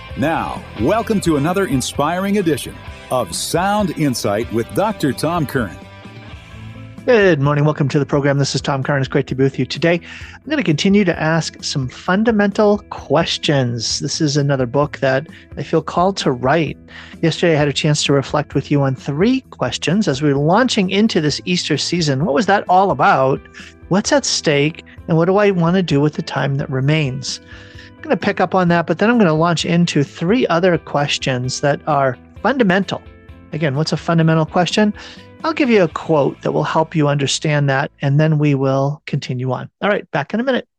Now, welcome to another inspiring edition of Sound Insight with Dr. Tom Curran. Good morning. Welcome to the program. This is Tom Curran. It's great to be with you today. I'm going to continue to ask some fundamental questions. This is another book that I feel called to write. Yesterday, I had a chance to reflect with you on 3 questions as we were launching into this Easter season. What was that all about? What's at stake? And what do I want to do with the time that remains? I'm going to pick up on that, but then I'm going to launch into 3 other questions that are fundamental. Again, what's a fundamental question? I'll give you a quote that will help you understand that, and then we will continue on. All right, back in a minute.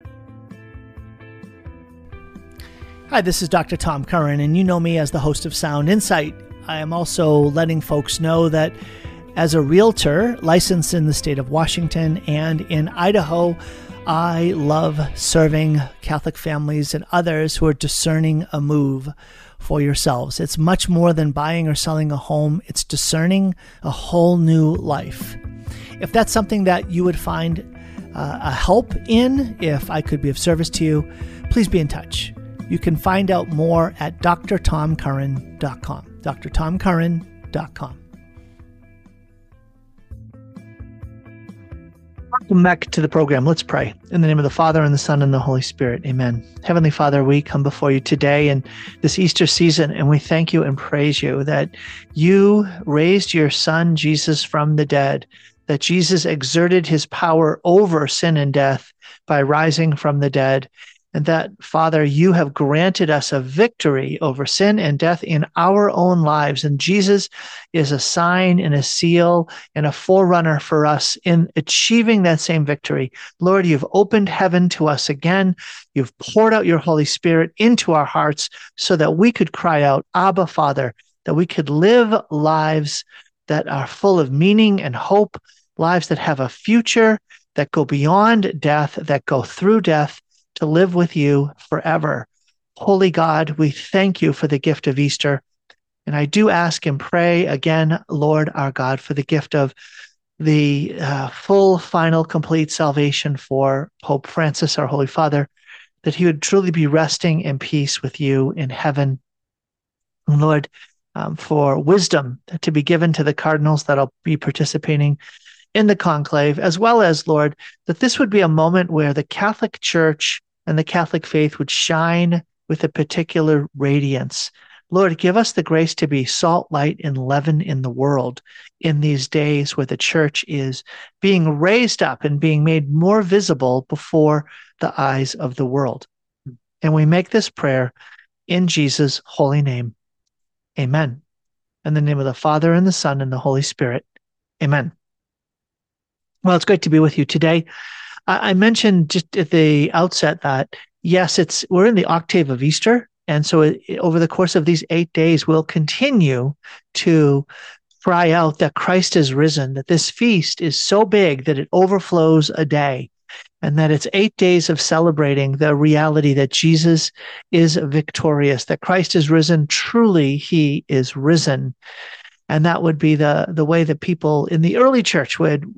Hi, this is Dr. Tom Curran, and you know me as the host of Sound Insight. I am also letting folks know that as a realtor licensed in the state of Washington and in Idaho, I love serving Catholic families and others who are discerning a move for yourselves. It's much more than buying or selling a home. It's discerning a whole new life. If that's something that you would find a help in, if I could be of service to you, please be in touch. You can find out more at drtomcurran.com, drtomcurran.com. Welcome back to the program. Let's pray. In the name of the Father, and the Son, and the Holy Spirit. Amen. Heavenly Father, we come before you today in this Easter season, and we thank you and praise you that you raised your Son, Jesus, from the dead, that Jesus exerted his power over sin and death by rising from the dead, and that, Father, you have granted us a victory over sin and death in our own lives. And Jesus is a sign and a seal and a forerunner for us in achieving that same victory. Lord, you've opened heaven to us again. You've poured out your Holy Spirit into our hearts so that we could cry out, Abba, Father, that we could live lives that are full of meaning and hope, lives that have a future, that go beyond death, that go through death, to live with you forever. Holy God, we thank you for the gift of Easter. And I do ask and pray again, Lord our God, for the gift of the full, final, complete salvation for Pope Francis, our Holy Father, that he would truly be resting in peace with you in heaven. And Lord, for wisdom to be given to the cardinals that'll be participating in the conclave, as well as, Lord, that this would be a moment where the Catholic Church and the Catholic faith would shine with a particular radiance. Lord, give us the grace to be salt, light, and leaven in the world in these days where the church is being raised up and being made more visible before the eyes of the world. And we make this prayer in Jesus' holy name. Amen. In the name of the Father, and the Son, and the Holy Spirit. Amen. Well, it's great to be with you today. I mentioned just at the outset that, yes, we're in the octave of Easter. And so over the course of these 8 days, we'll continue to cry out that Christ is risen, that this feast is so big that it overflows a day, and that it's 8 days of celebrating the reality that Jesus is victorious, that Christ is risen. Truly, he is risen. And that would be the way that people in the early church would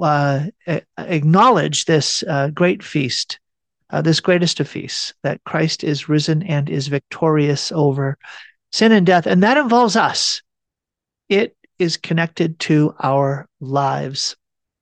acknowledge this great feast, this greatest of feasts, that Christ is risen and is victorious over sin and death. And that involves us. It is connected to our lives.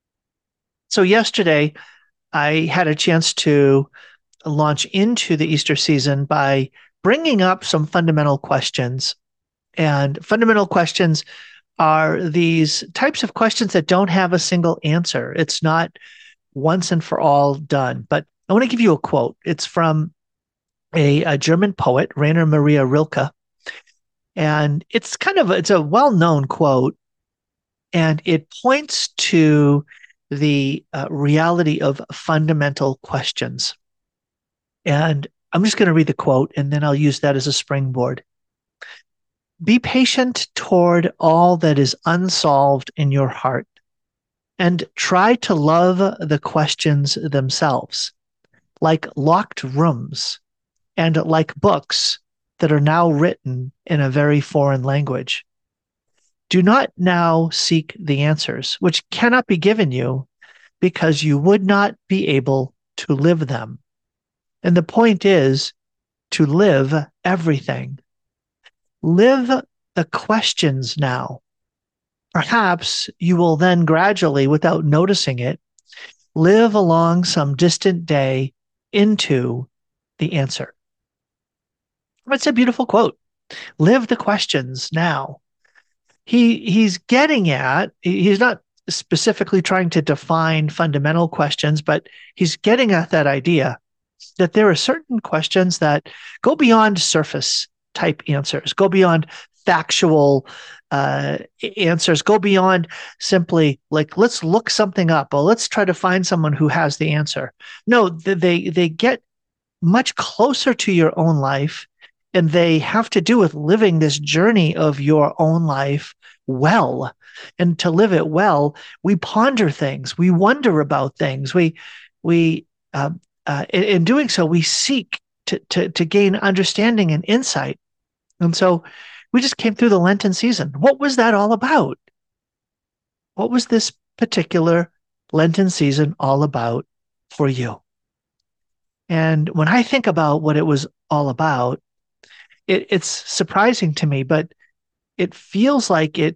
So yesterday, I had a chance to launch into the Easter season by bringing up some fundamental questions. And fundamental questions are these types of questions that don't have a single answer. It's not once and for all done. But I want to give you a quote. It's from a German poet, Rainer Maria Rilke. And it's a well-known quote. And it points to the reality of fundamental questions. And I'm just going to read the quote, and then I'll use that as a springboard. Be patient toward all that is unsolved in your heart, and try to love the questions themselves, like locked rooms, and like books that are now written in a very foreign language. Do not now seek the answers, which cannot be given you, because you would not be able to live them. And the point is to live everything Live the questions now. Perhaps you will then gradually, without noticing it, live along some distant day into the answer. It's a beautiful quote. Live the questions now. He's getting at, he's not specifically trying to define fundamental questions, but he's getting at that idea that there are certain questions that go beyond surface type answers, go beyond factual answers, go beyond simply like, let's look something up or let's try to find someone who has the answer. No, they get much closer to your own life, and they have to do with living this journey of your own life well. And to live it well, we ponder things, we wonder about things, we in doing so, we seek to gain understanding and insight. And so we just came through the Lenten season. What was that all about? What was this particular Lenten season all about for you? And when I think about what it was all about, it's surprising to me, but it feels like it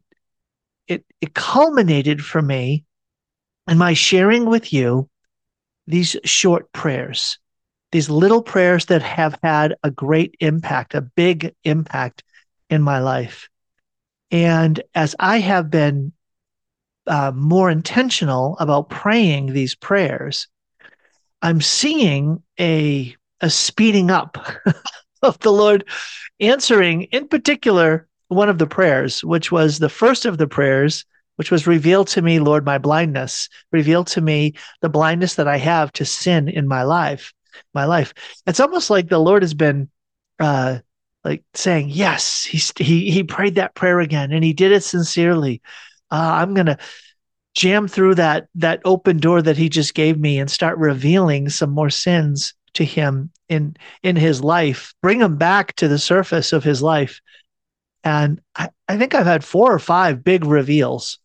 culminated for me in my sharing with you these short prayers, these little prayers that have had a great impact, a big impact in my life. And as I have been more intentional about praying these prayers, I'm seeing a speeding up of the Lord answering, in particular, one of the prayers, which was the first of the prayers, which was reveal to me, Lord, my blindness, reveal to me the blindness that I have to sin in my life. It's almost like the Lord has been like saying, yes, he prayed that prayer again, and he did it sincerely. I'm going to jam through that open door that he just gave me and start revealing some more sins to him in his life, bring him back to the surface of his life. And I think I've had 4 or 5 big reveals.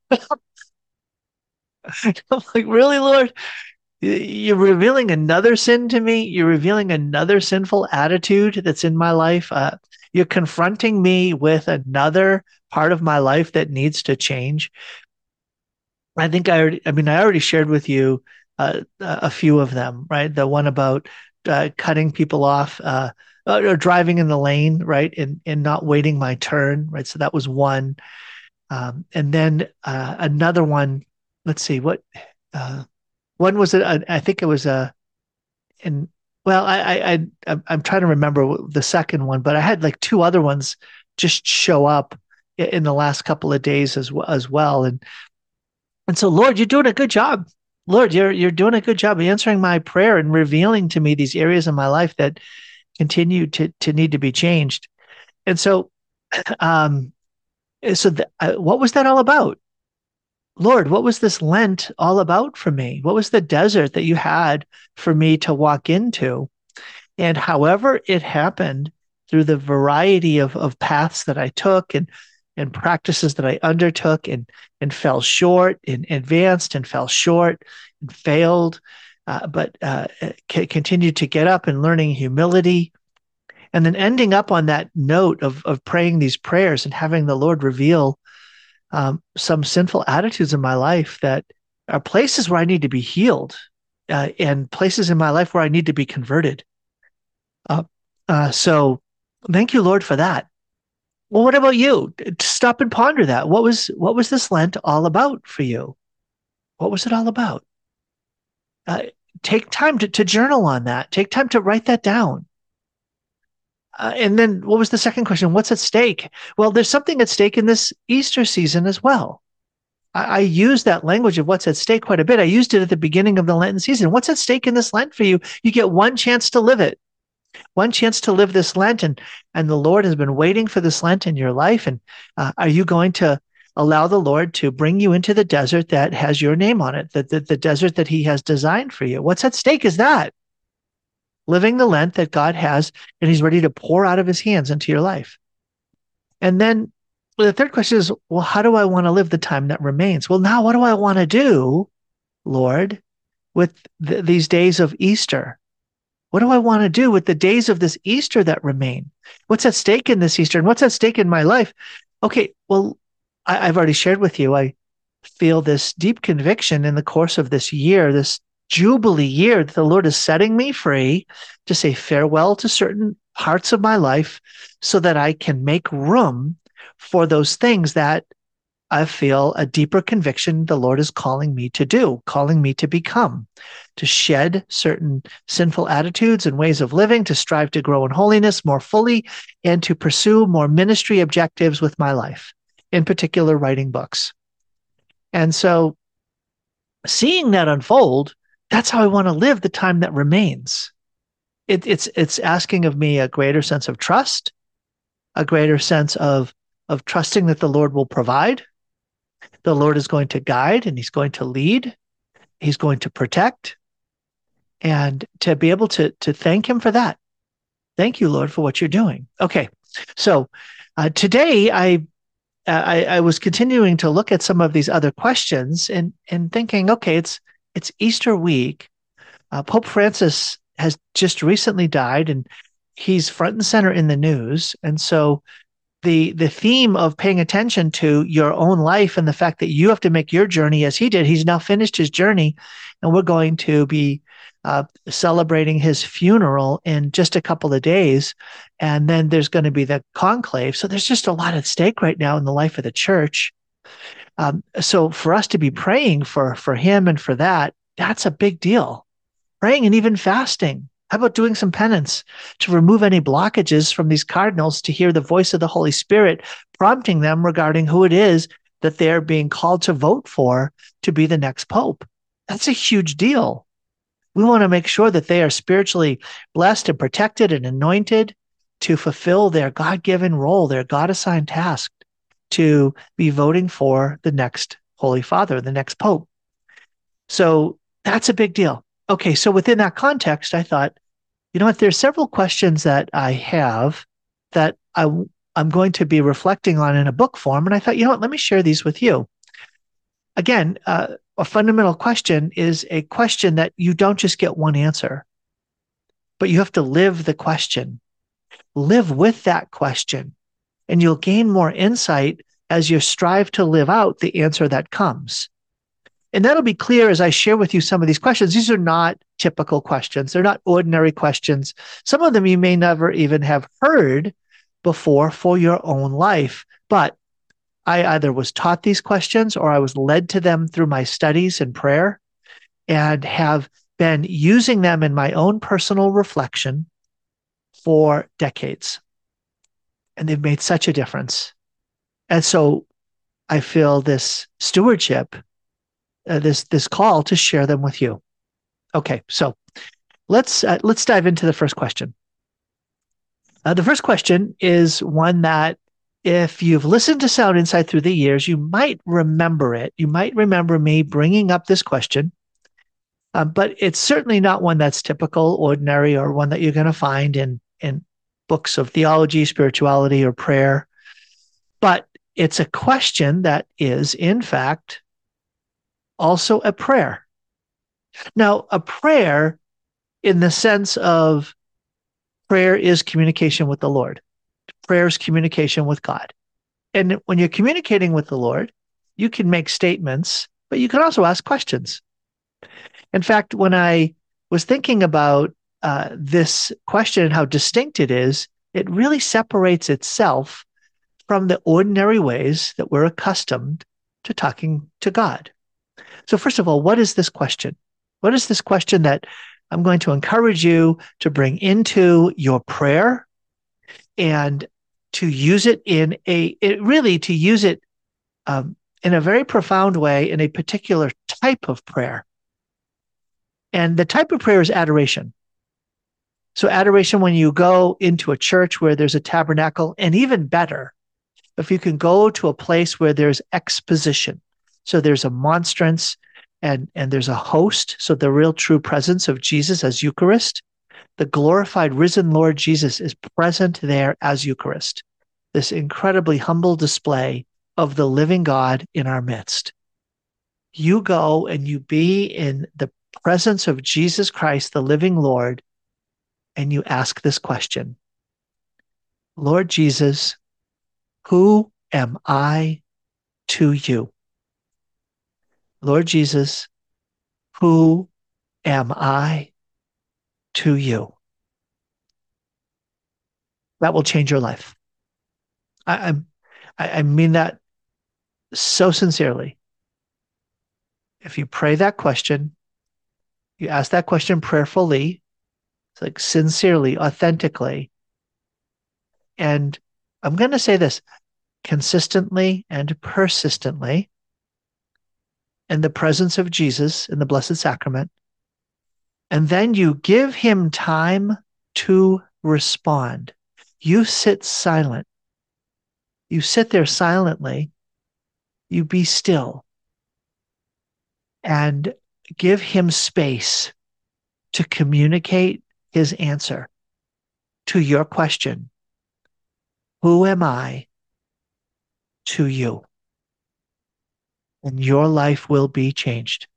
I'm like, really, Lord? You're revealing another sin to me? You're revealing another sinful attitude that's in my life? You're confronting me with another part of my life that needs to change? I think I already shared with you a few of them, right? The one about cutting people off or driving in the lane, right? And not waiting my turn, right? So that was one. And then another one, let's see, one was it? I think it was I'm trying to remember the second one, but I had like 2 other ones just show up in the last couple of days as well. And so, Lord, you're doing a good job. Lord, you're doing a good job answering my prayer and revealing to me these areas in my life that continue to need to be changed. And so, what was that all about? Lord, what was this Lent all about for me? What was the desert that you had for me to walk into? And however it happened, through the variety of paths that I took and practices that I undertook and fell short and advanced and fell short and failed, but continued to get up and learning humility. And then ending up on that note of praying these prayers and having the Lord reveal some sinful attitudes in my life that are places where I need to be healed and places in my life where I need to be converted. So thank you, Lord, for that. Well, what about you? Stop and ponder that. What was this Lent all about for you? What was it all about? Take time to journal on that. Take time to write that down. And then what was the second question? What's at stake? Well, there's something at stake in this Easter season as well. I use that language of what's at stake quite a bit. I used it at the beginning of the Lenten season. What's at stake in this Lent for you? You get one chance to live it. One chance to live this Lent, and the Lord has been waiting for this Lent in your life. And are you going to allow the Lord to bring you into the desert that has your name on it, the desert that he has designed for you? What's at stake is that. Living the Lent that God has, and he's ready to pour out of his hands into your life. And then the third question is, well, how do I want to live the time that remains? Well, now what do I want to do, Lord, with these days of Easter? What do I want to do with the days of this Easter that remain? What's at stake in this Easter, and what's at stake in my life? Okay, well, I've already shared with you, I feel this deep conviction in the course of this year, this Jubilee year, that the Lord is setting me free to say farewell to certain parts of my life so that I can make room for those things that I feel a deeper conviction the Lord is calling me to do, calling me to become, to shed certain sinful attitudes and ways of living, to strive to grow in holiness more fully, and to pursue more ministry objectives with my life, in particular, writing books. And so, seeing that unfold, that's how I want to live the time that remains. It's asking of me a greater sense of trust, a greater sense of trusting that the Lord will provide. The Lord is going to guide, and he's going to lead. He's going to protect, and to be able to thank him for that. Thank you, Lord, for what you're doing. Okay. So today I was continuing to look at some of these other questions and thinking, okay, it's Easter week. Pope Francis has just recently died, and he's front and center in the news. And so the theme of paying attention to your own life and the fact that you have to make your journey as he did. He's now finished his journey, and we're going to be celebrating his funeral in just a couple of days. And then there's going to be the conclave. So there's just a lot at stake right now in the life of the church. So for us to be praying for him and for that, that's a big deal. Praying and even fasting. How about doing some penance to remove any blockages from these cardinals to hear the voice of the Holy Spirit prompting them regarding who it is that they're being called to vote for to be the next pope? That's a huge deal. We want to make sure that they are spiritually blessed and protected and anointed to fulfill their God-given role, their God-assigned task to be voting for the next Holy Father, the next pope. So that's a big deal. Okay, so within that context, I thought, you know what, there's several questions that I have that I'm going to be reflecting on in a book form. And I thought, you know what, let me share these with you. Again, a fundamental question is a question that you don't just get one answer, but you have to live the question. Live with that question, and you'll gain more insight as you strive to live out the answer that comes. And that'll be clear as I share with you some of these questions. These are not typical questions. They're not ordinary questions. Some of them you may never even have heard before for your own life. But I either was taught these questions or I was led to them through my studies and prayer, and have been using them in my own personal reflection for decades. And they've made such a difference. And so I feel this stewardship, this call to share them with you. Okay, so let's dive into the first question. The first question is one that, if you've listened to Sound Insight through the years, you might remember it. You might remember me bringing up this question, but it's certainly not one that's typical, ordinary, or one that you're going to find in books of theology, spirituality, or prayer. But it's a question that is, in fact, also a prayer. Now, a prayer, in the sense of prayer is communication with the Lord. Prayer is communication with God. And when you're communicating with the Lord, you can make statements, but you can also ask questions. In fact, when I was thinking about this question and how distinct it is, it really separates itself from the ordinary ways that we're accustomed to talking to God. So first of all, what is this question? What is this question that I'm going to encourage you to bring into your prayer and to use it in a very profound way in a particular type of prayer. And the type of prayer is adoration. So adoration, when you go into a church where there's a tabernacle, and even better, if you can go to a place where there's exposition. So there's a monstrance and there's a host. So the real true presence of Jesus as Eucharist. The glorified risen Lord Jesus is present there as Eucharist. This incredibly humble display of the living God in our midst. You go and you be in the presence of Jesus Christ, the living Lord, and you ask this question: Lord Jesus, who am I to you? Lord Jesus, who am I to you? That will change your life. I mean that so sincerely. If you pray that question, you ask that question prayerfully, it's like sincerely, authentically, and I'm going to say this, consistently and persistently, in the presence of Jesus in the Blessed Sacrament, and then you give him time to respond. You sit silent. You sit there silently. You be still and give him space to communicate his answer to your question: who am I to you? And your life will be changed.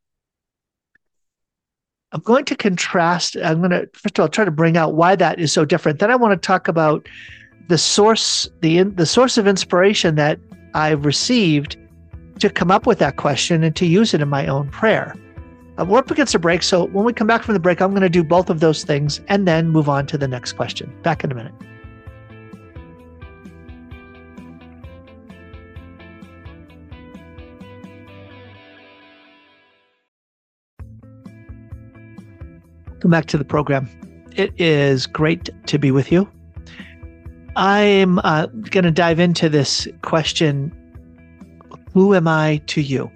I'm going to contrast, first of all, try to bring out why that is so different. Then I want to talk about the source, the source of inspiration that I've received to come up with that question and to use it in my own prayer. We're up against a break, so when we come back from the break, I'm going to do both of those things and then move on to the next question. Back in a minute. Welcome back to the program. It is great to be with you. I'm going to dive into this question: who am I to you?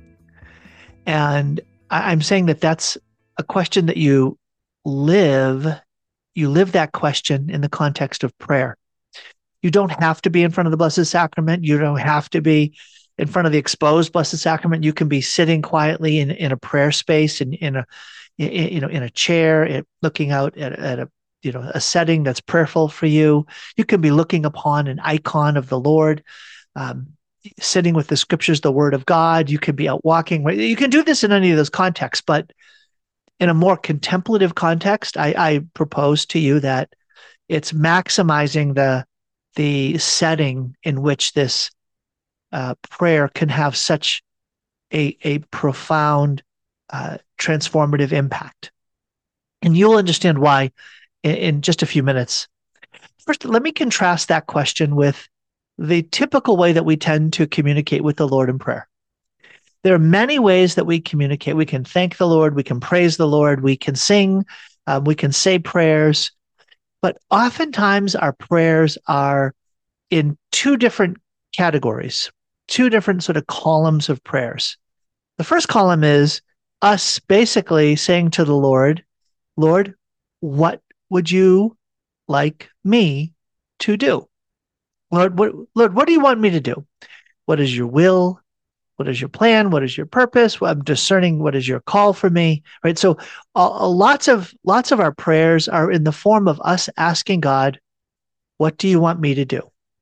And I'm saying that that's a question that you live that question in the context of prayer. You don't have to be in front of the Blessed Sacrament. You don't have to be in front of the exposed Blessed Sacrament. You can be sitting quietly in a prayer space, in a chair, looking out at a setting that's prayerful for you. You can be looking upon an icon of the Lord, sitting with the scriptures, the Word of God. You could be out walking. You can do this in any of those contexts, but in a more contemplative context, I propose to you that it's maximizing the setting in which this prayer can have such a profound transformative impact. And you'll understand why in just a few minutes. First, let me contrast that question with the typical way that we tend to communicate with the Lord in prayer. There are many ways that we communicate. We can thank the Lord, we can praise the Lord, we can sing, we can say prayers, but oftentimes our prayers are in two different categories, two different sort of columns of prayers. The first column is us basically saying to the Lord, Lord, what would you like me to do? Lord, what do you want me to do? What is your will? What is your plan? What is your purpose? I'm discerning what is your call for me, right? So lots of our prayers are in the form of us asking God, what do you want me to do?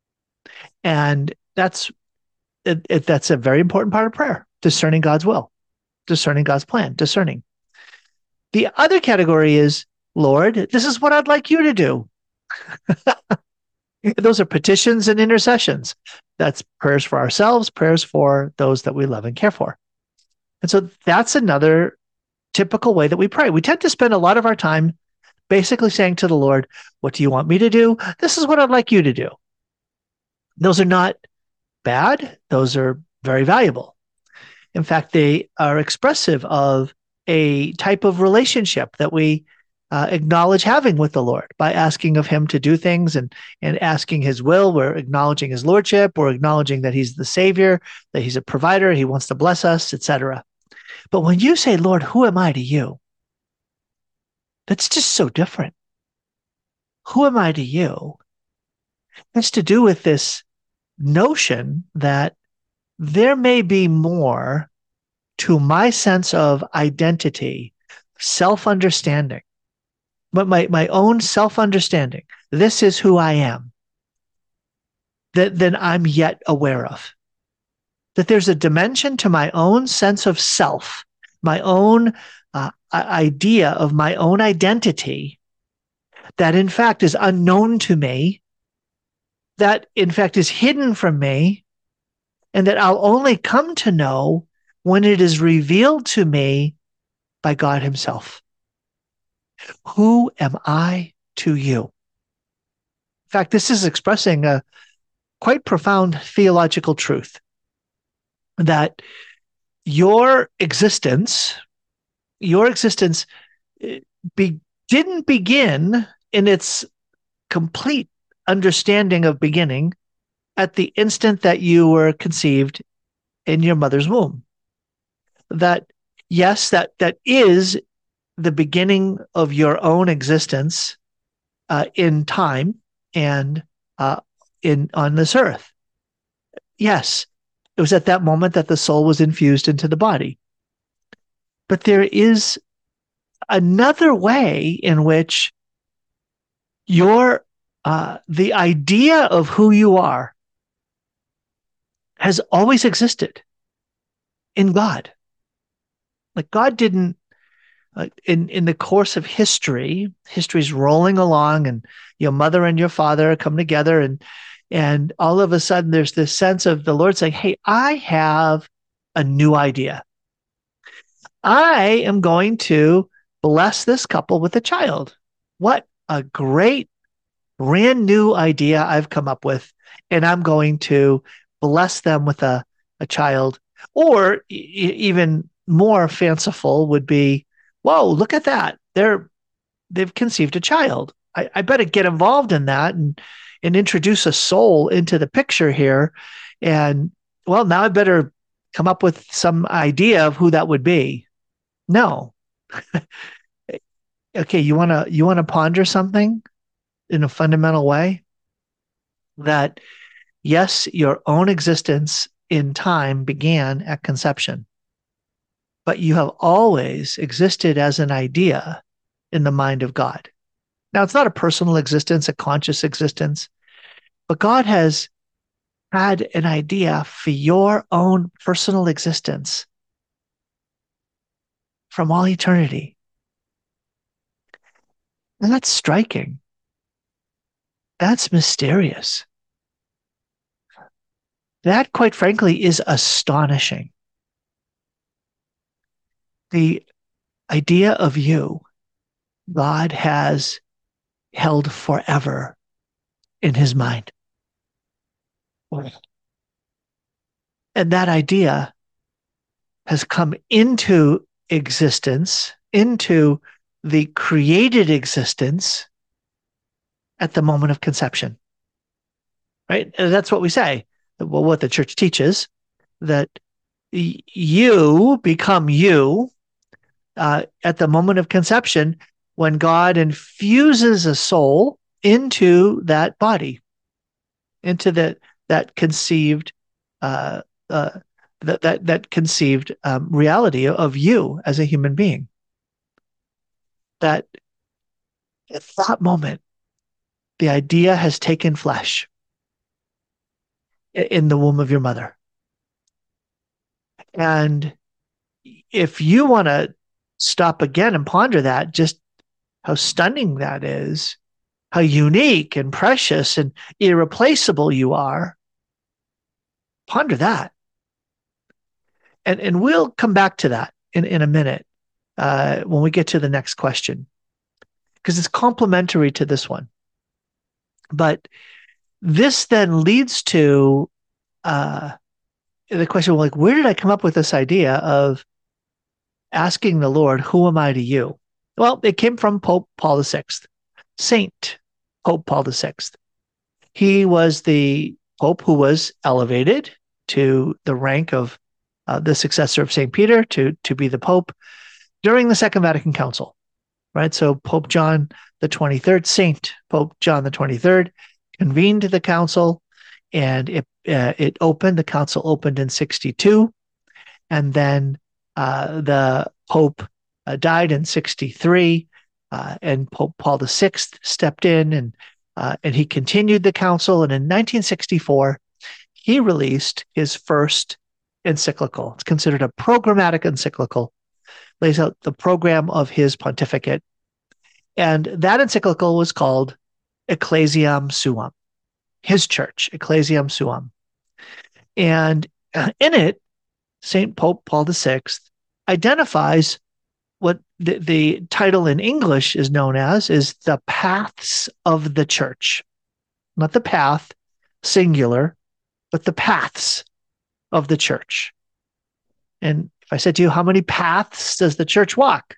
And that's a very important part of prayer, discerning God's will, discerning God's plan, discerning. The other category is, Lord, this is what I'd like you to do. Those are petitions and intercessions. That's prayers for ourselves, prayers for those that we love and care for. And so that's another typical way that we pray. We tend to spend a lot of our time basically saying to the Lord, what do you want me to do? This is what I'd like you to do. Those are not bad. Those are very valuable. In fact, they are expressive of a type of relationship that we acknowledge having with the Lord by asking of him to do things and asking his will. We're acknowledging his lordship. We're acknowledging that he's the savior, that he's a provider. He wants to bless us, etc. But when you say, Lord, who am I to you? That's just so different. Who am I to you? It's to do with this notion that there may be more to my sense of identity, self-understanding, but my own self-understanding, this is who I am, that I'm yet aware of. That there's a dimension to my own sense of self, my own idea of my own identity that in fact is unknown to me, that in fact is hidden from me, and that I'll only come to know when it is revealed to me by God himself. Who am I to you? In fact, this is expressing a quite profound theological truth that your existence didn't begin in its complete understanding of beginning at the instant that you were conceived in your mother's womb. That, yes, that is the beginning of your own existence in time and on this earth. Yes, it was at that moment that the soul was infused into the body. But there is another way in which the idea of who you are has always existed in God. Like God didn't, in the course of history's rolling along, and your mother and your father come together, and all of a sudden there's this sense of the Lord saying, hey, I have a new idea. I am going to bless this couple with a child. What a great brand new idea I've come up with, and I'm going to bless them with a child. Or even more fanciful would be, whoa, look at that. They've conceived a child. I better get involved in that and introduce a soul into the picture here. And well, now I better come up with some idea of who that would be. No. Okay, you wanna ponder something in a fundamental way? That yes, your own existence in time began at conception, but you have always existed as an idea in the mind of God. Now, it's not a personal existence, a conscious existence, but God has had an idea for your own personal existence from all eternity. And that's striking. That's mysterious. That, quite frankly, is astonishing. The idea of you, God has held forever in his mind. And that idea has come into existence, into the created existence at the moment of conception. Right? And that's what we say. Well, what the church teaches, that you become you at the moment of conception when God infuses a soul into that body, into that conceived that conceived reality of you as a human being. That at that moment, the idea has taken flesh in the womb of your mother. And if you want to stop again and ponder that, just how stunning that is, how unique and precious and irreplaceable you are, ponder that. And we'll come back to that in a minute when we get to the next question, because it's complementary to this one. But this then leads to the question, like, where did I come up with this idea of asking the Lord, who am I to you? Well, it came from Pope Paul VI, Saint Pope Paul VI. He was the Pope who was elevated to the rank of the successor of St. Peter to be the Pope during the Second Vatican Council, right? So Pope John the 23rd, Saint Pope John the 23rd, convened the council, and it opened. The council opened in 62, and then the Pope died in 63, and Pope Paul VI stepped in, and he continued the council. And in 1964, he released his first encyclical. It's considered a programmatic encyclical, lays out the program of his pontificate. And that encyclical was called Ecclesiam Suam, his church, Ecclesiam Suam. And in it, St. Pope Paul VI identifies what the title in English is known as is the paths of the church. Not the path, singular, but the paths of the church. And if I said to you, how many paths does the church walk?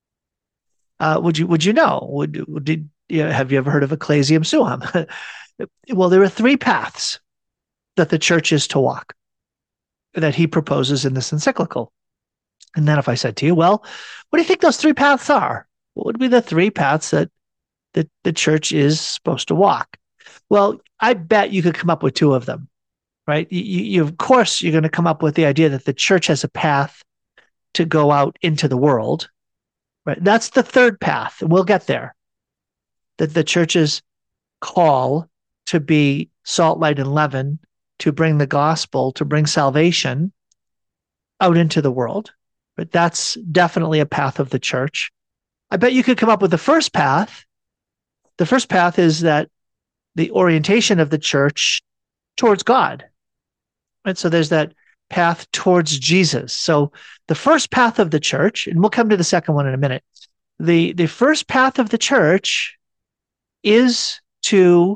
Would you know? Have you ever heard of Ecclesiam Suam? Well, there are 3 paths that the church is to walk that he proposes in this encyclical. And then if I said to you, well, what do you think those 3 paths are? What would be the 3 paths that the church is supposed to walk? Well, I bet you could come up with 2 of them, right? You of course, you're going to come up with the idea that the church has a path to go out into the world, right? That's the 3rd path, and we'll get there. That the church's call to be salt, light, and leaven, to bring the gospel, to bring salvation out into the world. But that's definitely a path of the church. I bet you could come up with the first path. The first path is that the orientation of the church towards God. Right? So there's that path towards Jesus. So the first path of the church, and we'll come to the second one in a minute. The first path of the church is to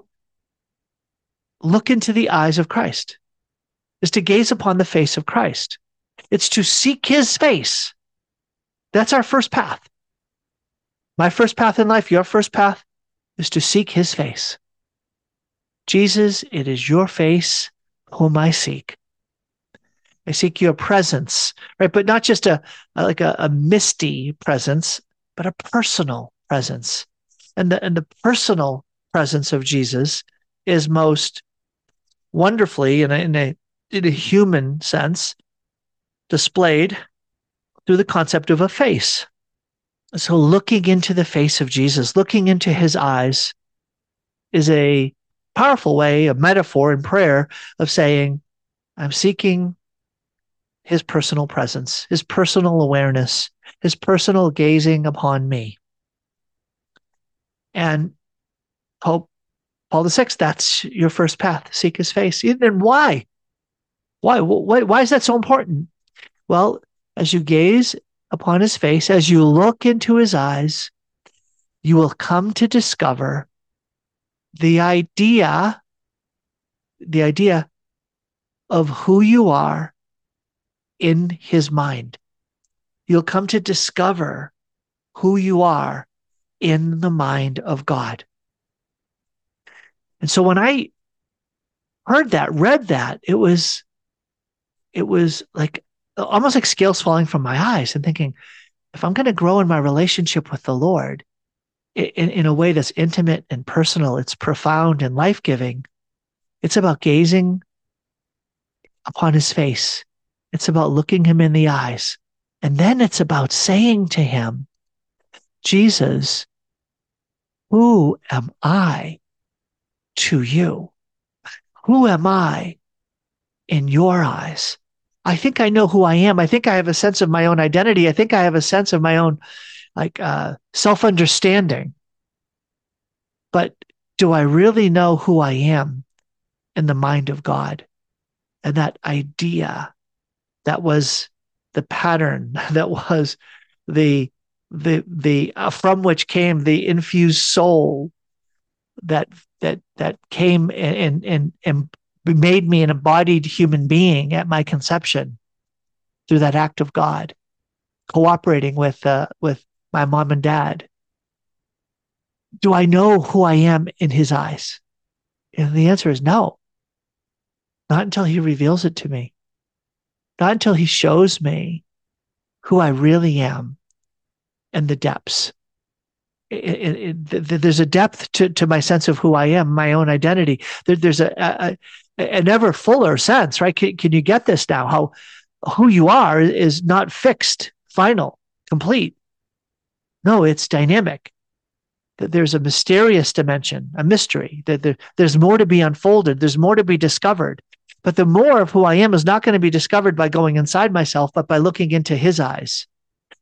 look into the eyes of Christ, is to gaze upon the face of Christ. It's to seek his face. That's our first path. My first path in life, your first path, is to seek his face. Jesus, it is your face whom I seek. I seek your presence, right? But not just a misty presence, but a personal presence. And the personal presence of Jesus is most wonderfully, in a human sense, displayed through the concept of a face. So looking into the face of Jesus, looking into his eyes, is a powerful way, a metaphor in prayer of saying, I'm seeking his personal presence, his personal awareness, his personal gazing upon me. And Pope Paul VI, that's your first path, seek his face. And why? Why is that so important? Well, as you gaze upon his face, as you look into his eyes, you will come to discover the idea of who you are in his mind. You'll come to discover who you are in the mind of God. And so when I heard that, read that, it was like almost like scales falling from my eyes and thinking, if I'm going to grow in my relationship with the Lord in a way that's intimate and personal, it's profound and life-giving, it's about gazing upon his face. It's about looking him in the eyes. And then it's about saying to him, Jesus, who am I to you? Who am I in your eyes? I think I know who I am. I think I have a sense of my own identity. I think I have a sense of my own self-understanding. But do I really know who I am in the mind of God? And that idea, that was the pattern, that was the from which came the infused soul that came and made me an embodied human being at my conception through that act of God, cooperating with my mom and dad. Do I know who I am in his eyes? And the answer is no. Not until he reveals it to me. Not until he shows me who I really am and the depths. There's a depth to my sense of who I am, my own identity. There's an ever fuller sense, right? Can you get this now? How who you are is not fixed, final, complete. No, it's dynamic. That there's a mysterious dimension, a mystery. That there's more to be unfolded. There's more to be discovered. But the more of who I am is not going to be discovered by going inside myself, but by looking into his eyes,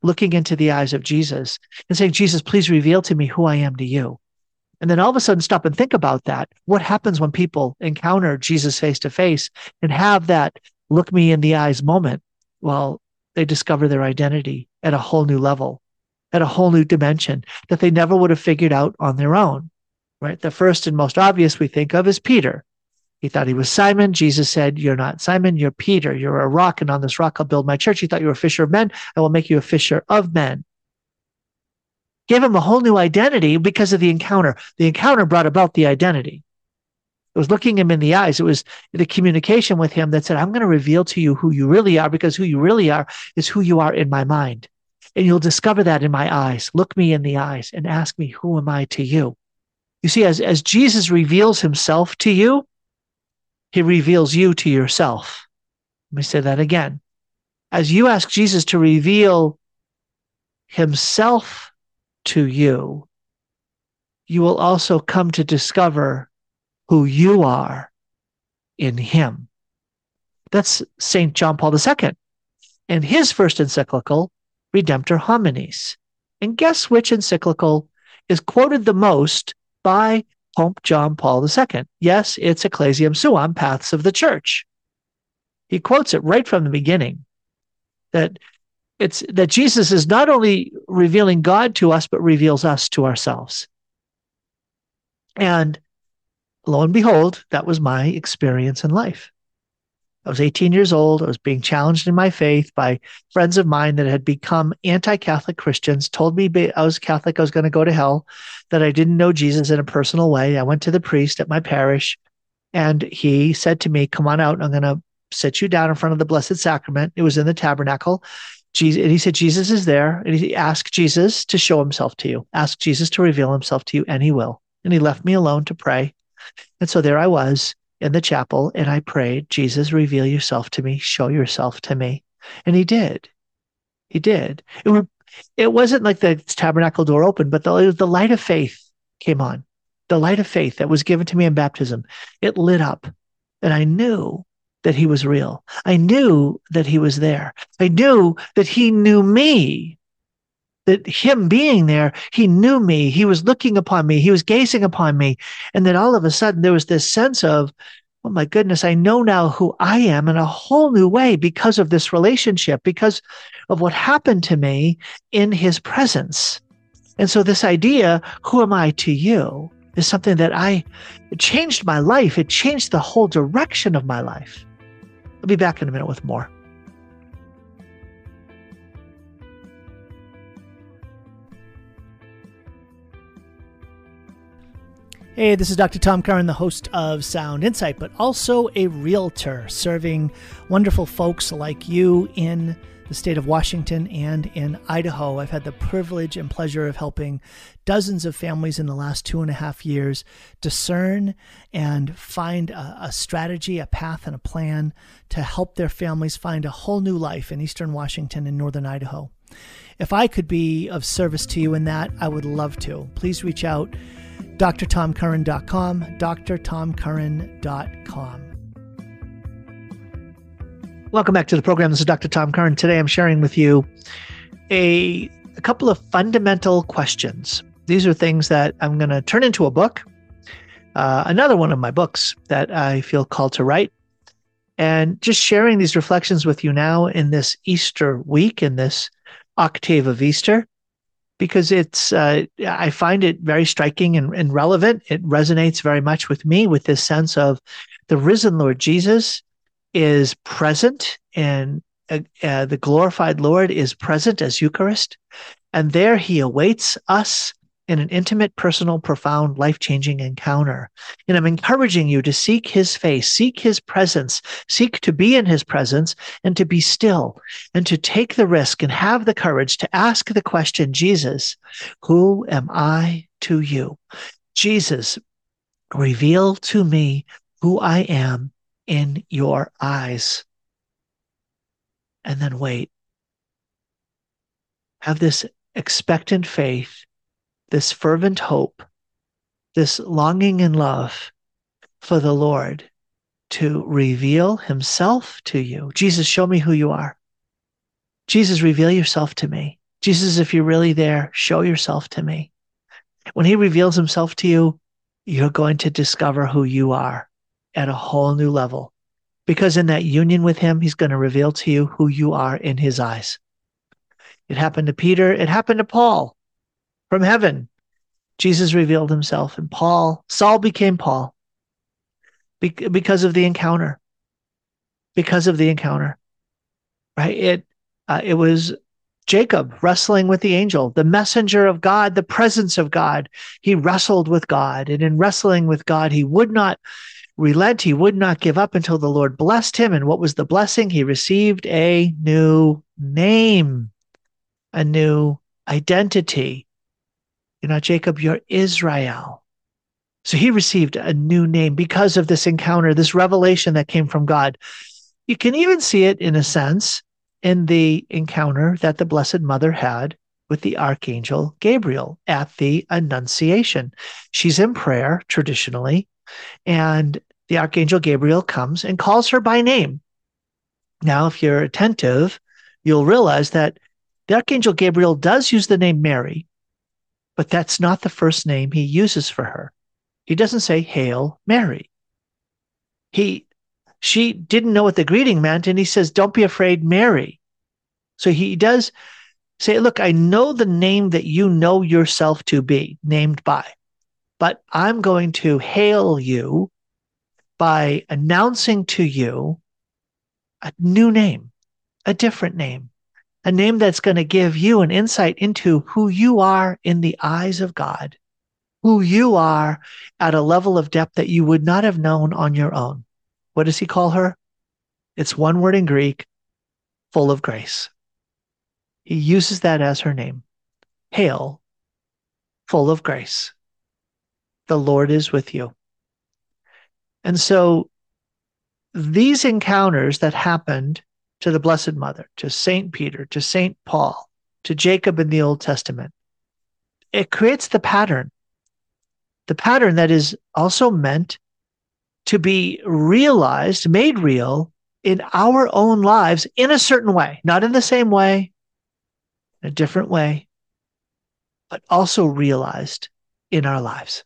looking into the eyes of Jesus and saying, Jesus, please reveal to me who I am to you. And then all of a sudden stop and think about that. What happens when people encounter Jesus face to face and have that look me in the eyes moment? Well, they discover their identity at a whole new level, at a whole new dimension that they never would have figured out on their own, right? The first and most obvious we think of is Peter. He thought he was Simon. Jesus said, you're not Simon, you're Peter. You're a rock, and on this rock I'll build my church. He thought you were a fisher of men. I will make you a fisher of men. Gave him a whole new identity because of the encounter. The encounter brought about the identity. It was looking him in the eyes. It was the communication with him that said, I'm going to reveal to you who you really are, because who you really are is who you are in my mind. And you'll discover that in my eyes. Look me in the eyes and ask me, who am I to you? You see, as Jesus reveals himself to you, he reveals you to yourself. Let me say that again. As you ask Jesus to reveal himself to you, you will also come to discover who you are in him. That's St. John Paul II and his first encyclical, Redemptor Hominis. And guess which encyclical is quoted the most by Pope John Paul II? Yes, it's Ecclesiam Suam, Paths of the Church. He quotes it right from the beginning, that Jesus is not only revealing God to us, but reveals us to ourselves. And lo and behold, that was my experience in life. I was 18 years old. I was being challenged in my faith by friends of mine that had become anti-Catholic Christians, told me I was Catholic, I was going to go to hell, that I didn't know Jesus in a personal way. I went to the priest at my parish, and he said to me, come on out, I'm going to sit you down in front of the Blessed Sacrament. It was in the tabernacle. And he said, Jesus is there. And he asked Jesus to show himself to you. Ask Jesus to reveal himself to you, and he will. And he left me alone to pray. And so there I was in the chapel, and I prayed, Jesus, reveal yourself to me, show yourself to me. And he did. He did. It wasn't like the tabernacle door opened, but the light of faith came on. The light of faith that was given to me in baptism, it lit up. And I knew that he was real. I knew that he was there. I knew that he knew me. That him being there, he knew me. He was looking upon me. He was gazing upon me. And then all of a sudden there was this sense of, oh my goodness, I know now who I am in a whole new way because of this relationship, because of what happened to me in his presence. And so this idea, who am I to you, is something that it changed my life. It changed the whole direction of my life. I'll be back in a minute with more. Hey, this is Dr. Tom Curran, the host of Sound Insight, but also a realtor serving wonderful folks like you in the state of Washington and in Idaho. I've had the privilege and pleasure of helping dozens of families in the last 2.5 years discern and find a strategy, a path, and a plan to help their families find a whole new life in Eastern Washington and Northern Idaho. If I could be of service to you in that, I would love to. Please reach out. drtomcurran.com, drtomcurran.com. Welcome back to the program. This is Dr. Tom Curran. Today I'm sharing with you a couple of fundamental questions. These are things that I'm going to turn into a book, another one of my books that I feel called to write, and just sharing these reflections with you now in this Easter week, in this octave of Easter, because I find it very striking and relevant. It resonates very much with me, with this sense of the risen Lord Jesus is present, and the glorified Lord is present as Eucharist. And there he awaits us in an intimate, personal, profound, life-changing encounter. And I'm encouraging you to seek his face, seek his presence, seek to be in his presence, and to be still, and to take the risk and have the courage to ask the question, Jesus, who am I to you? Jesus, reveal to me who I am in your eyes. And then wait. Have this expectant faith, this fervent hope, this longing and love for the Lord to reveal himself to you. Jesus, show me who you are. Jesus, reveal yourself to me. Jesus, if you're really there, show yourself to me. When he reveals himself to you, you're going to discover who you are at a whole new level. Because in that union with him, he's going to reveal to you who you are in his eyes. It happened to Peter. It happened to Paul from heaven. Jesus revealed himself, and Saul became Paul because of the encounter. Because of the encounter, right? It was Jacob wrestling with the angel, the messenger of God, the presence of God. He wrestled with God, and in wrestling with God, he would not relent. He would not give up until the Lord blessed him. And what was the blessing? He received a new name, a new identity. You're not Jacob, you're Israel. So he received a new name because of this encounter, this revelation that came from God. You can even see it, in a sense, in the encounter that the Blessed Mother had with the Archangel Gabriel at the Annunciation. She's in prayer, traditionally, and the Archangel Gabriel comes and calls her by name. Now, if you're attentive, you'll realize that the Archangel Gabriel does use the name Mary, but that's not the first name he uses for her. He doesn't say, "Hail, Mary." She didn't know what the greeting meant, and he says, "Don't be afraid, Mary." So he does say, "Look, I know the name that you know yourself to be named by, but I'm going to hail you by announcing to you a new name, a different name, a name that's going to give you an insight into who you are in the eyes of God, who you are at a level of depth that you would not have known on your own." What does he call her? It's one word in Greek, full of grace. He uses that as her name. Hail, full of grace. The Lord is with you. And so these encounters that happened to the Blessed Mother, to St. Peter, to St. Paul, to Jacob in the Old Testament, it creates the pattern that is also meant to be realized, made real in our own lives in a certain way, not in the same way, in a different way, but also realized in our lives.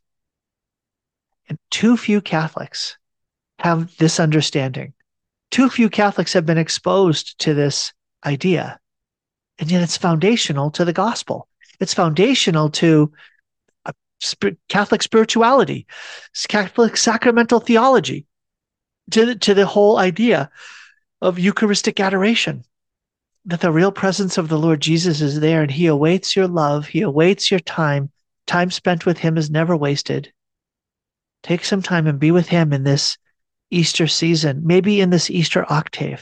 And too few Catholics have this understanding. Too few Catholics have been exposed to this idea. And yet it's foundational to the gospel. It's foundational to Catholic spirituality, Catholic sacramental theology, to the whole idea of Eucharistic adoration, that the real presence of the Lord Jesus is there, and he awaits your love. He awaits your time. Time spent with him is never wasted. Take some time and be with him in this Easter season, maybe in this Easter octave,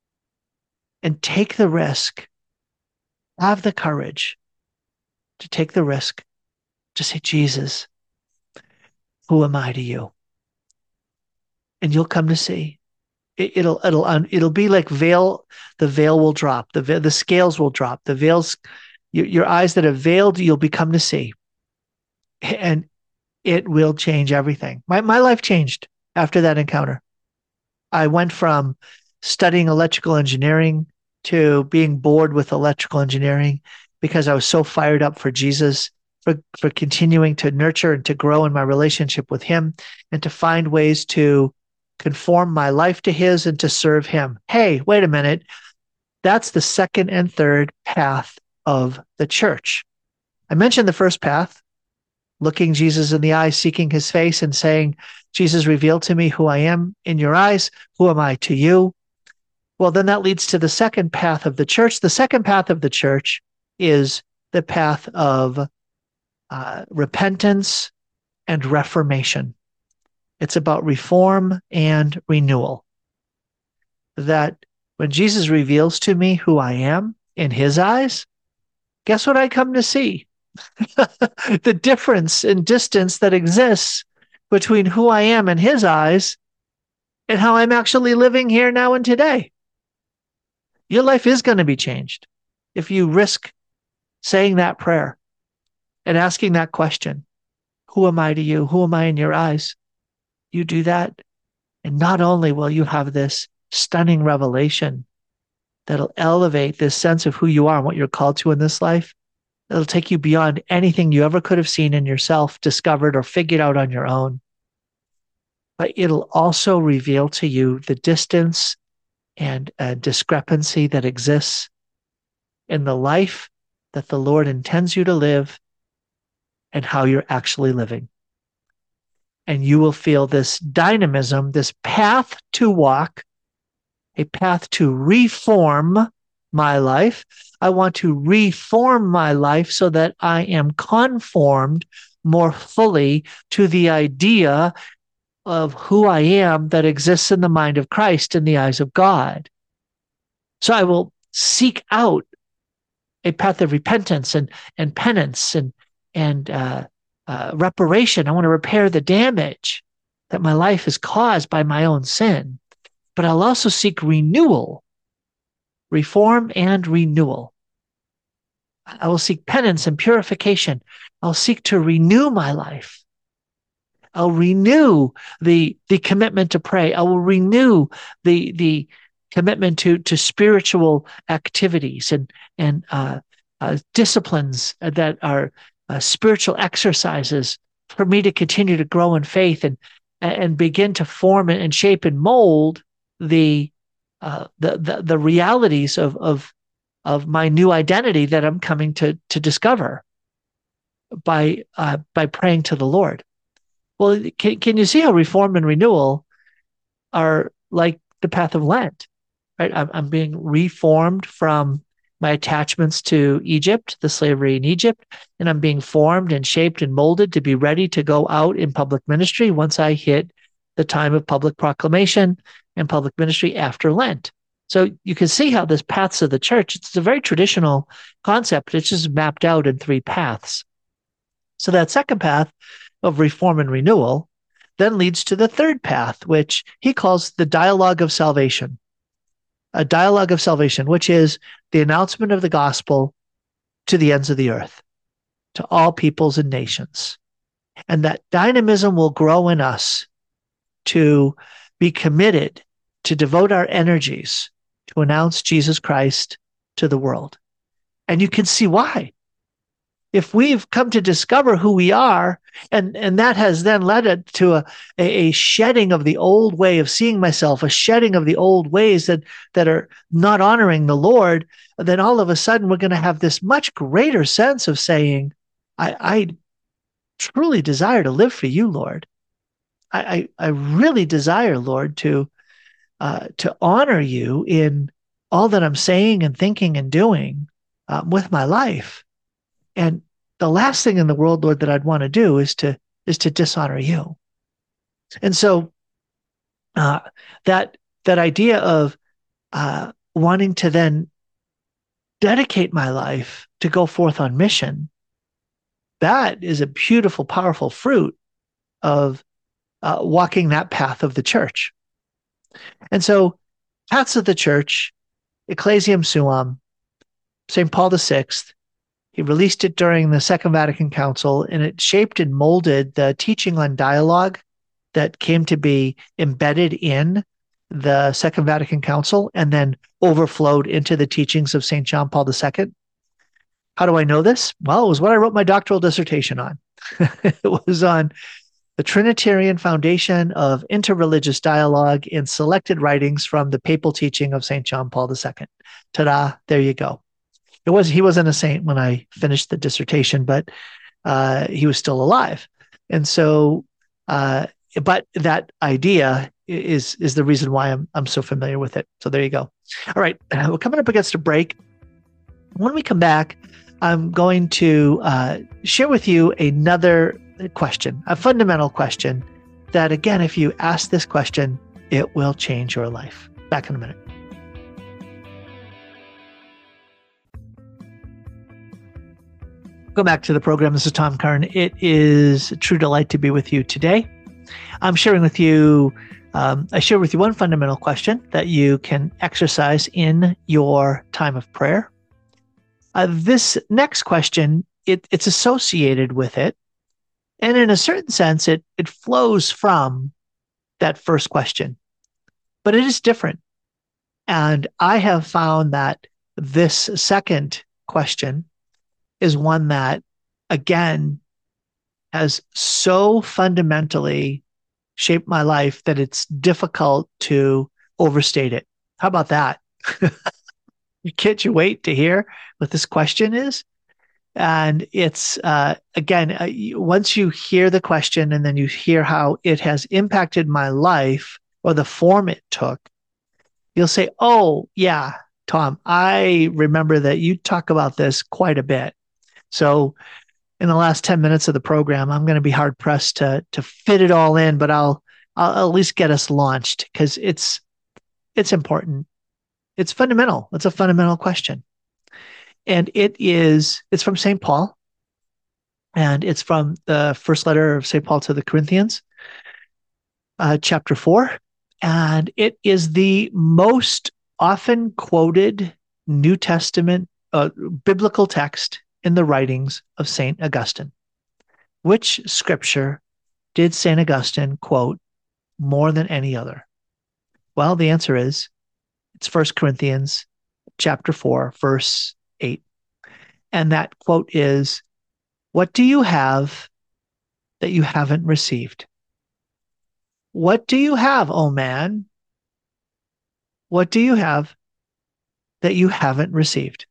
and take the risk. Have the courage to take the risk to say, "Jesus, who am I to you?" And you'll come to see. It'll be like veil. The veil will drop. The scales will drop. The veils, your eyes that have veiled, you'll become to see, and it will change everything. My life changed after that encounter. I went from studying electrical engineering to being bored with electrical engineering because I was so fired up for Jesus, for continuing to nurture and to grow in my relationship with him, and to find ways to conform my life to his and to serve him. Hey, wait a minute. That's the second and third path of the church. I mentioned the first path, looking Jesus in the eyes, seeking his face, and saying, "Jesus, reveal to me who I am in your eyes. Who am I to you?" Well, then that leads to the second path of the church. The second path of the church is the path of repentance and reformation. It's about reform and renewal. That when Jesus reveals to me who I am in his eyes, guess what I come to see? The difference in distance that exists between who I am in his eyes and how I'm actually living here now and today. Your life is going to be changed if you risk saying that prayer and asking that question, "Who am I to you? Who am I in your eyes?" You do that, and not only will you have this stunning revelation that'll elevate this sense of who you are and what you're called to in this life. It'll take you beyond anything you ever could have seen in yourself, discovered, or figured out on your own. But it'll also reveal to you the distance and discrepancy that exists in the life that the Lord intends you to live and how you're actually living. And you will feel this dynamism, this path to walk, a path to reform my life. I want to reform my life so that I am conformed more fully to the idea of who I am that exists in the mind of Christ in the eyes of God. So I will seek out a path of repentance and penance and reparation. I want to repair the damage that my life has caused by my own sin. But I'll also seek renewal, reform and renewal. I will seek penance and purification. I'll seek to renew my life. I'll renew the commitment to pray. I will renew the commitment to spiritual activities and disciplines that are spiritual exercises for me to continue to grow in faith and begin to form and shape and mold the realities of my new identity that I'm coming to discover by praying to the Lord. Well, can you see how reform and renewal are like the path of Lent, right? I'm being reformed from my attachments to Egypt, the slavery in Egypt, and I'm being formed and shaped and molded to be ready to go out in public ministry once I hit the time of public proclamation and public ministry after Lent. So you can see how this paths of the church, it's a very traditional concept. It's just mapped out in 3 paths. So that second path of reform and renewal then leads to the third path, which he calls the dialogue of salvation. A dialogue of salvation, which is the announcement of the gospel to the ends of the earth, to all peoples and nations. And that dynamism will grow in us to be committed to devote our energies to announce Jesus Christ to the world. And you can see why. If we've come to discover who we are, and that has then led to a shedding of the old way of seeing myself, a shedding of the old ways that are not honoring the Lord, then all of a sudden we're going to have this much greater sense of saying, I truly desire to live for you, Lord. I really desire, Lord, to honor you in all that I'm saying and thinking and doing with my life. And the last thing in the world, Lord, that I'd want to do is to dishonor you. And so that idea of wanting to then dedicate my life to go forth on mission, that is a beautiful, powerful fruit of walking that path of the church. And so paths of the church, Ecclesiam Suam, St. Paul VI, he released it during the Second Vatican Council, and it shaped and molded the teaching on dialogue that came to be embedded in the Second Vatican Council and then overflowed into the teachings of St. John Paul II. How do I know this? Well, it was what I wrote my doctoral dissertation on. It was on the Trinitarian foundation of interreligious dialogue in selected writings from the papal teaching of St. John Paul II. Ta-da, there you go. He wasn't a saint when I finished the dissertation, but he was still alive. And so, but that idea is the reason why I'm so familiar with it. So there you go. All right, we're coming up against a break. When we come back, I'm going to share with you another question, a fundamental question that, again, if you ask this question, it will change your life. Back in a minute. Welcome back to the program. This is Tom Curran. It is a true delight to be with you today. I'm sharing with you, I share with you one fundamental question that you can exercise in your time of prayer. This next question, it's associated with it. And in a certain sense, it flows from that first question. But it is different. And I have found that this second question is one that, again, has so fundamentally shaped my life that it's difficult to overstate it. How about that? Can't you wait to hear what this question is? And it's, again, once you hear the question and then you hear how it has impacted my life or the form it took, you'll say, oh, yeah, Tom, I remember that you talk about this quite a bit. So in the last 10 minutes of the program, I'm going to be hard pressed to fit it all in, but I'll at least get us launched because it's important. It's fundamental. It's a fundamental question. And it's from St. Paul, and it's from the first letter of St. Paul to the Corinthians, chapter 4. And it is the most often quoted New Testament biblical text in the writings of St. Augustine. Which scripture did St. Augustine quote more than any other? Well, the answer is it's 1 Corinthians chapter 4, verse 8. And that quote is, "What do you have that you haven't received? What do you have, O man? What do you have that you haven't received?"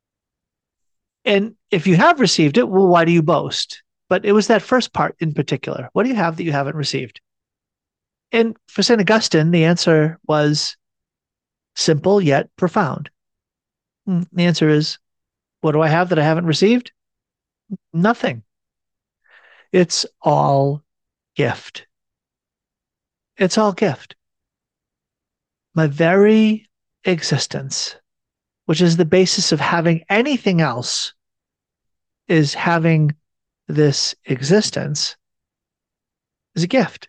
And if you have received it, well, why do you boast? But it was that first part in particular. What do you have that you haven't received? And for St. Augustine, the answer was simple yet profound. The answer is, what do I have that I haven't received? Nothing. It's all gift. It's all gift. My very existence, which is the basis of having anything else, is having this existence is a gift.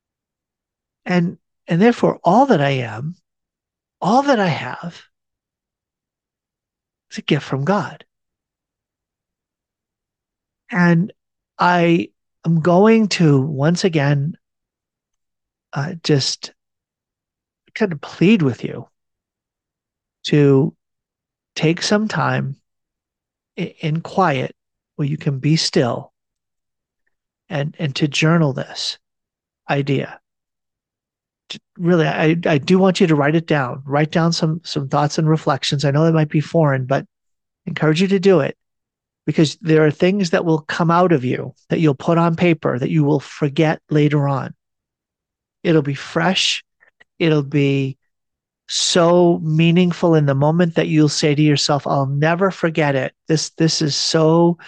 And therefore, all that I am, all that I have, is a gift from God. And I am going to once again just kind of plead with you to take some time in quiet where you can be still and to journal this idea. Really, I do want you to write it down. Write down some thoughts and reflections. I know that might be foreign, but I encourage you to do it, because there are things that will come out of you that you'll put on paper that you will forget later on. It'll be fresh. It'll be so meaningful in the moment that you'll say to yourself, I'll never forget it. This is so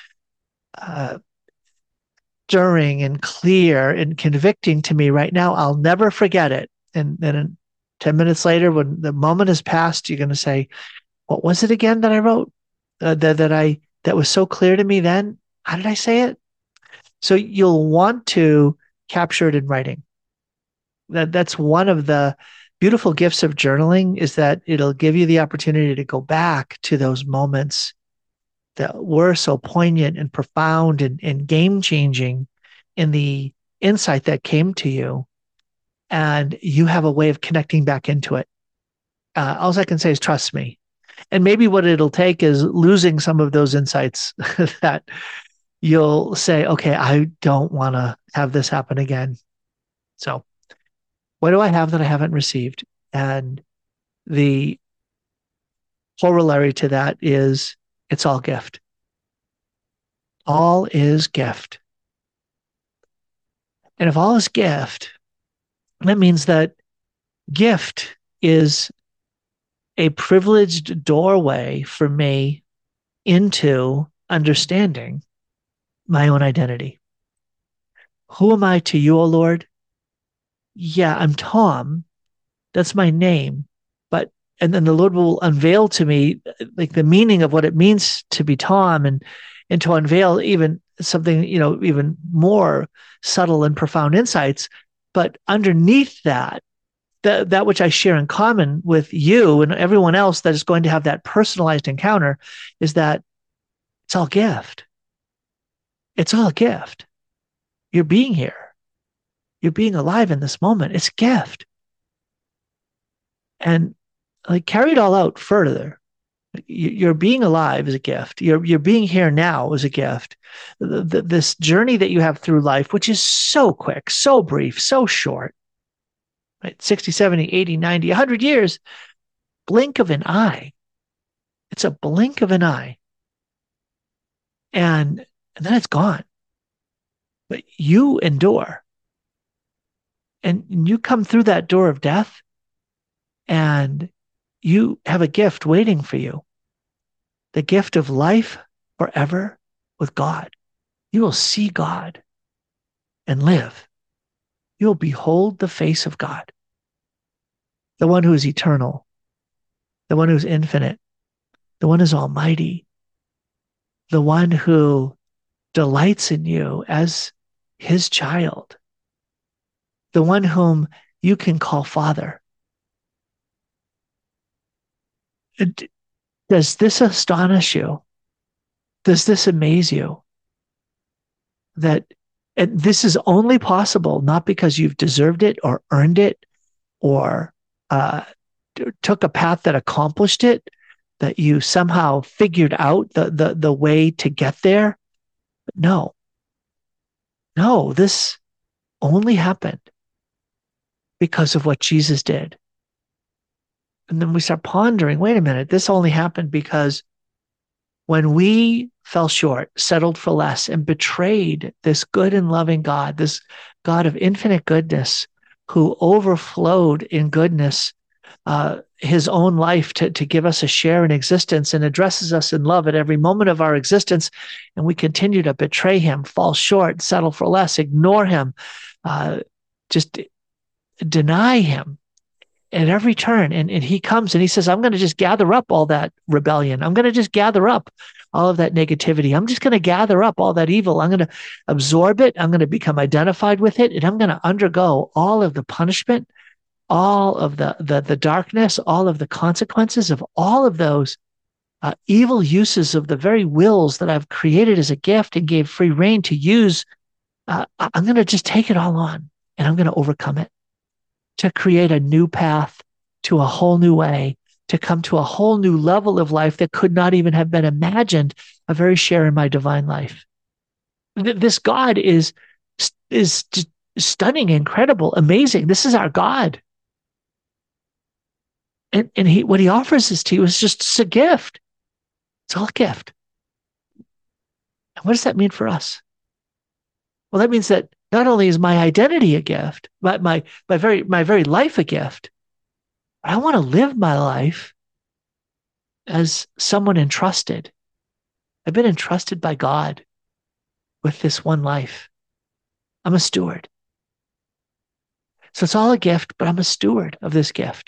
stirring and clear and convicting to me right now. I'll never forget it. And then 10 minutes later, when the moment has passed, you're going to say, what was it again that I wrote that was so clear to me then? How did I say it? So you'll want to capture it in writing. That's one of the beautiful gifts of journaling, is that it'll give you the opportunity to go back to those moments that were so poignant and profound and game-changing in the insight that came to you. And you have a way of connecting back into it. All I can say is trust me. And maybe what it'll take is losing some of those insights that you'll say, okay, I don't want to have this happen again. So what do I have that I haven't received? And the corollary to that is it's all gift. All is gift. And if all is gift, that means that gift is a privileged doorway for me into understanding my own identity. Who am I to you, O Lord? Yeah, I'm Tom. That's my name. And then the Lord will unveil to me like the meaning of what it means to be Tom, and to unveil even something, even more subtle and profound insights. But underneath that which I share in common with you and everyone else that is going to have that personalized encounter is that it's all gift. It's all gift. You're being here. You're being alive in this moment. It's a gift. And like carry it all out further. Your being alive is a gift. Your being here now is a gift. This journey that you have through life, which is so quick, so brief, so short, right? 60, 70, 80, 90, 100 years, blink of an eye. It's a blink of an eye. And then it's gone. But you endure. And you come through that door of death, and you have a gift waiting for you. The gift of life forever with God. You will see God and live. You will behold the face of God, the one who is eternal, the one who is infinite, the one who is almighty, the one who delights in you as his child, the one whom you can call Father. Does this astonish you? Does this amaze you? That this is only possible not because you've deserved it or earned it or took a path that accomplished it, that you somehow figured out the way to get there. No, this only happened because of what Jesus did. And then we start pondering, wait a minute, this only happened because when we fell short, settled for less, and betrayed this good and loving God, this God of infinite goodness, who overflowed in goodness, his own life to give us a share in existence and addresses us in love at every moment of our existence, and we continue to betray him, fall short, settle for less, ignore him, just deny him at every turn. And he comes and he says, I'm going to just gather up all that rebellion. I'm going to just gather up all of that negativity. I'm just going to gather up all that evil. I'm going to absorb it. I'm going to become identified with it. And I'm going to undergo all of the punishment, all of the darkness, all of the consequences of all of those evil uses of the very wills that I've created as a gift and gave free rein to use. I'm going to just take it all on, and I'm going to overcome it, to create a new path, to a whole new way, to come to a whole new level of life that could not even have been imagined, a very share in my divine life. This God is just stunning, incredible, amazing. This is our God. And what he offers us to you is just a gift. It's all a gift. And what does that mean for us? Well, that means that not only is my identity a gift, but my very life a gift, but I want to live my life as someone entrusted. I've been entrusted by God with this one life. I'm a steward. So it's all a gift, but I'm a steward of this gift.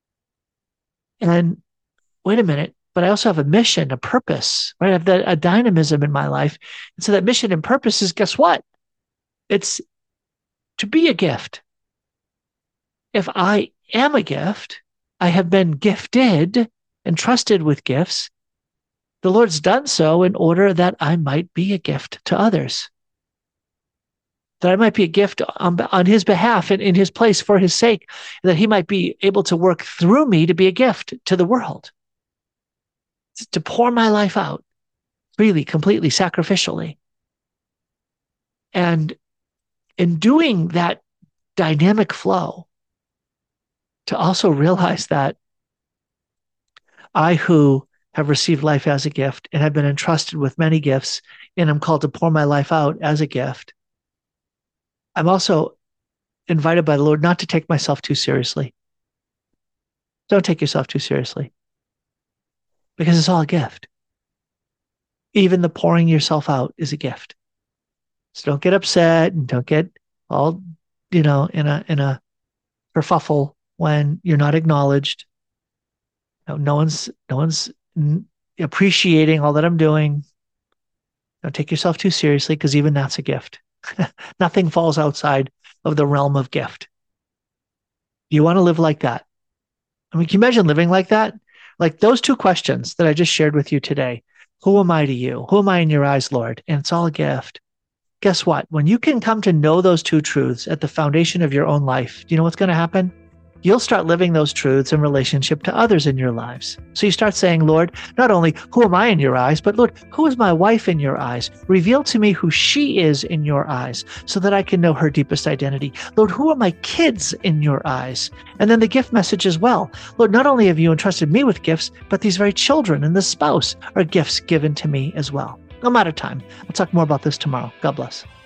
And wait a minute, but I also have a mission, a purpose, right? I have a dynamism in my life. And so that mission and purpose is, guess what? It's to be a gift. If I am a gift, I have been gifted and trusted with gifts. The Lord's done so in order that I might be a gift to others, that I might be a gift on his behalf and in his place for his sake, that he might be able to work through me to be a gift to the world, to pour my life out freely, completely, sacrificially. And in doing that dynamic flow, to also realize that I, who have received life as a gift and have been entrusted with many gifts, and I'm called to pour my life out as a gift, I'm also invited by the Lord not to take myself too seriously. Don't take yourself too seriously, because it's all a gift. Even the pouring yourself out is a gift. So don't get upset and don't get all, in a kerfuffle when you're not acknowledged. No one's appreciating all that I'm doing. Don't take yourself too seriously, because even that's a gift. Nothing falls outside of the realm of gift. Do you want to live like that? I mean, can you imagine living like that? Like those two questions that I just shared with you today. Who am I to you? Who am I in your eyes, Lord? And it's all a gift. Guess what? When you can come to know those two truths at the foundation of your own life, do you know what's going to happen? you'll start living those truths in relationship to others in your lives. So you start saying, Lord, not only who am I in your eyes, but Lord, who is my wife in your eyes? Reveal to me who she is in your eyes so that I can know her deepest identity. Lord, who are my kids in your eyes? And then the gift message as well. Lord, not only have you entrusted me with gifts, but these very children and the spouse are gifts given to me as well. I'm out of time. I'll talk more about this tomorrow. God bless.